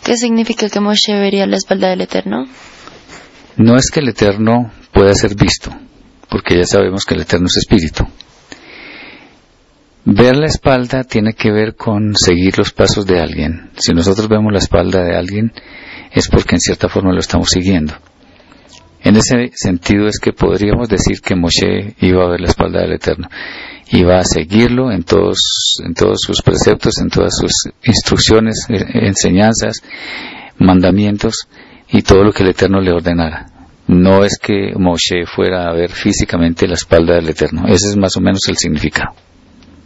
¿Qué significa que Moshe vería la espalda del Eterno? No es que el Eterno pueda ser visto, porque ya sabemos que el Eterno es espíritu. Ver la espalda tiene que ver con seguir los pasos de alguien. Si nosotros vemos la espalda de alguien, es porque en cierta forma lo estamos siguiendo. En ese sentido es que podríamos decir que Moshe iba a ver la espalda del Eterno. Iba a seguirlo en todos sus preceptos, en todas sus instrucciones, enseñanzas, mandamientos y todo lo que el Eterno le ordenara. No es que Moshe fuera a ver físicamente la espalda del Eterno. Ese es más o menos el significado.